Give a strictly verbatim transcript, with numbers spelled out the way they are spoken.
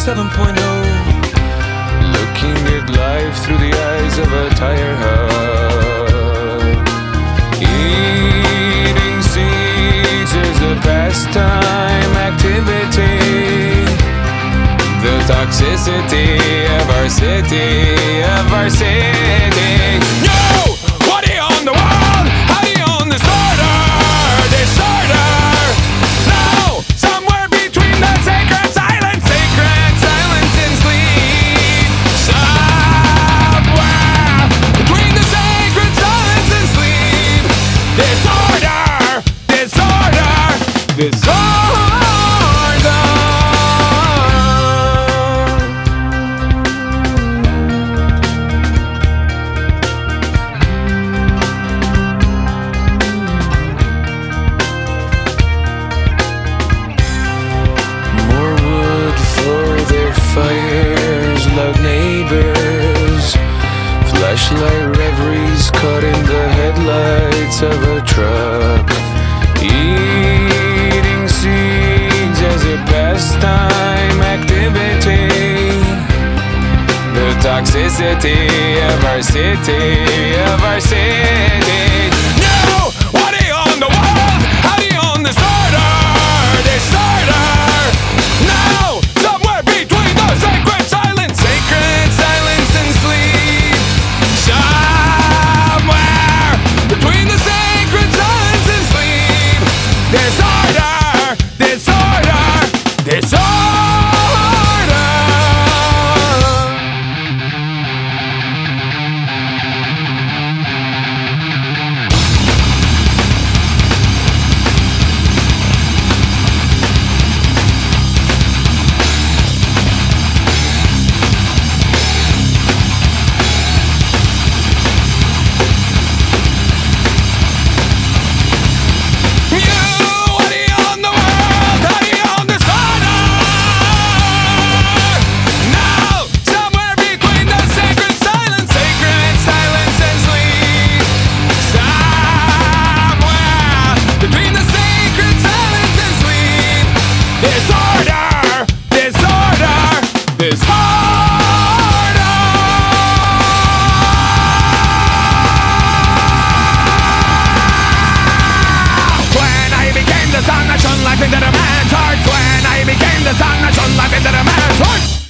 seven point oh, looking at life through the eyes of a tire hub. Eating seeds is a pastime activity. The toxicity of our city, of our city. No! What do you own the world? How do you own disorder? Disorder! No! Somewhere between the sacred silence, sacred silence and sleep. Somewhere between the sacred silence and sleep. Disorder! Disorder! Disorder! Fires, loud neighbors, flashlight reveries caught in the headlights of a truck. Eating seeds as a pastime activity. The toxicity of our city, of our city. No! What do you own the world? How do you own disorder? Disorder! No! Sacred silence, sacred silence and sleep. Somewhere between the sacred silence and sleep. Disorder, disorder, disorder. Disorder! Disorder! Disorder! When I became the sun that shone life into the man's heart. When I became the sun that shone life into the man's heart.